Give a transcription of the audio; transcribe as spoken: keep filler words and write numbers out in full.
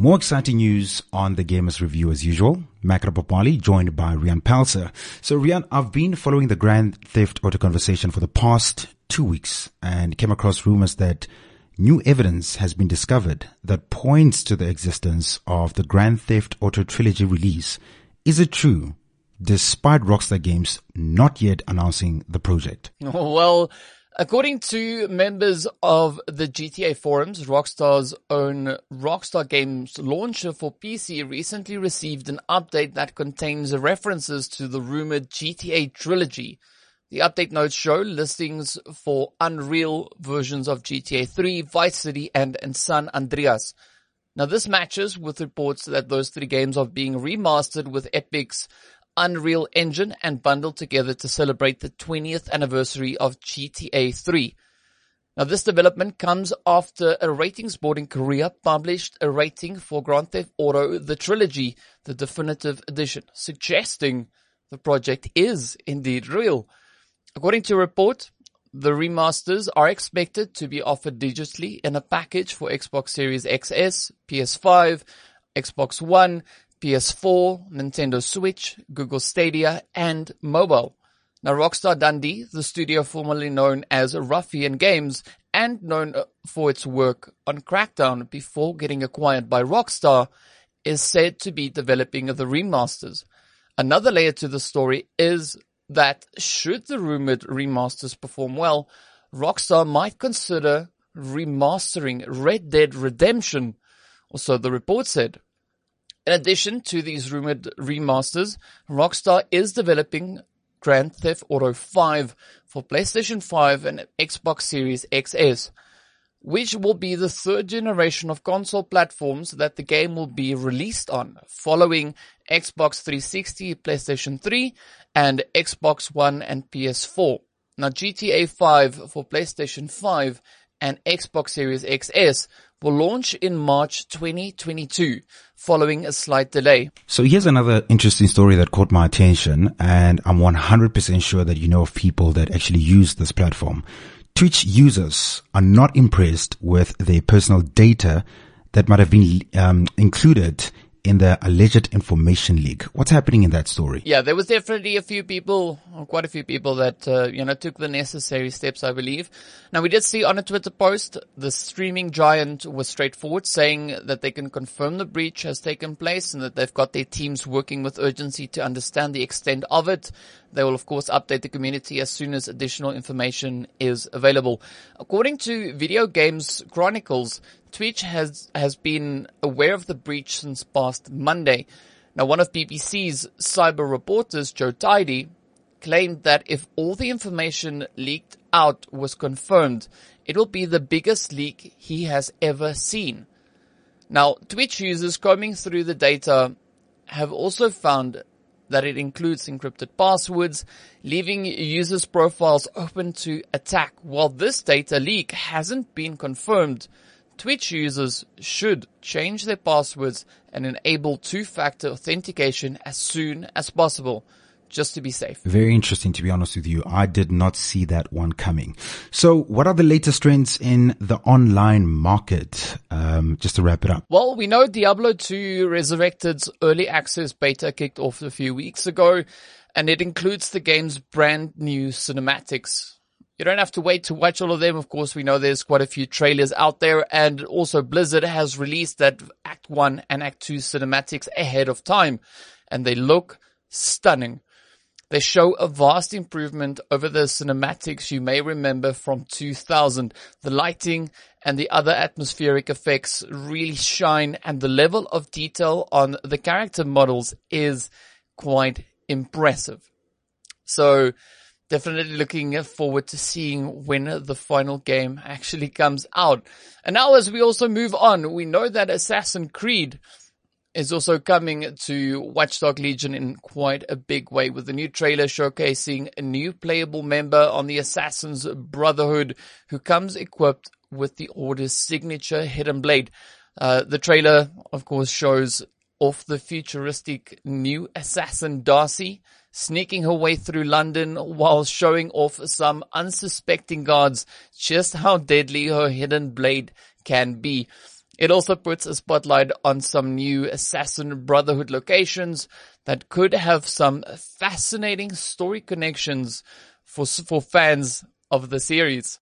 More exciting news on the Gamers Review as usual. Makra Papali joined by Rian Palser. So Rian, I've been following the Grand Theft Auto conversation for the past two weeks and came across rumors that new evidence has been discovered that points to the existence of the Grand Theft Auto trilogy release. Is it true, despite Rockstar Games not yet announcing the project? Well, according to members of the G T A forums, Rockstar's own Rockstar Games launcher for P C recently received an update that contains references to the rumored G T A trilogy. The update notes show listings for Unreal versions of G T A three, Vice City, and, and San Andreas. Now, this matches with reports that those three games are being remastered with Epic's Unreal Engine and bundled together to celebrate the twentieth anniversary of G T A three. Now, this development comes after a ratings board in Korea published a rating for Grand Theft Auto The Trilogy, the definitive edition, suggesting the project is indeed real. According to a report, the remasters are expected to be offered digitally in a package for Xbox Series X S, P S five, Xbox One, P S four, Nintendo Switch, Google Stadia, and mobile. Now, Rockstar Dundee, the studio formerly known as Ruffian Games and known for its work on Crackdown before getting acquired by Rockstar, is said to be developing the remasters. Another layer to the story is that should the rumored remasters perform well, Rockstar might consider remastering Red Dead Redemption, or so the report said. In addition to these rumored remasters, Rockstar is developing Grand Theft Auto five for PlayStation five and Xbox Series X S, which will be the third generation of console platforms that the game will be released on, following Xbox three sixty, PlayStation three, and Xbox One and P S four. Now, G T A five for PlayStation five and Xbox Series X S will launch in March twenty twenty-two, following a slight delay. So here's another interesting story that caught my attention, and I'm one hundred percent sure that you know of people that actually use this platform. Twitch users are not impressed with their personal data that might have been um, included in the alleged information leak. What's happening in that story? Yeah, there was definitely a few people, or quite a few people that, uh, you know, took the necessary steps, I believe. Now, we did see on a Twitter post, the streaming giant was straightforward, saying that they can confirm the breach has taken place and that they've got their teams working with urgency to understand the extent of it. They will, of course, update the community as soon as additional information is available. According to Video Games Chronicles, Twitch has, has been aware of the breach since past Monday. Now, one of B B C's cyber reporters, Joe Tidy, claimed that if all the information leaked out was confirmed, it will be the biggest leak he has ever seen. Now, Twitch users combing through the data have also found that it includes encrypted passwords, leaving users' profiles open to attack. While this data leak hasn't been confirmed, Twitch users should change their passwords and enable two-factor authentication as soon as possible, just to be safe. Very interesting, to be honest with you. I did not see that one coming. So what are the latest trends in the online market? Um, just to wrap it up. Well, we know Diablo two Resurrected's early access beta kicked off a few weeks ago, and it includes the game's brand new cinematics. You don't have to wait to watch all of them. Of course, we know there's quite a few trailers out there, and also Blizzard has released that Act one and Act two cinematics ahead of time, and they look stunning. They show a vast improvement over the cinematics you may remember from two thousand. The lighting and the other atmospheric effects really shine, and the level of detail on the character models is quite impressive. So, definitely looking forward to seeing when the final game actually comes out. And now as we also move on, we know that Assassin's Creed is also coming to Watch Dogs Legion in quite a big way, with a new trailer showcasing a new playable member on the Assassin's Brotherhood who comes equipped with the Order's signature hidden blade. Uh, the trailer, of course, shows off the futuristic new assassin Darcy sneaking her way through London while showing off some unsuspecting guards just how deadly her hidden blade can be. It also puts a spotlight on some new Assassin Brotherhood locations that could have some fascinating story connections for, for fans of the series.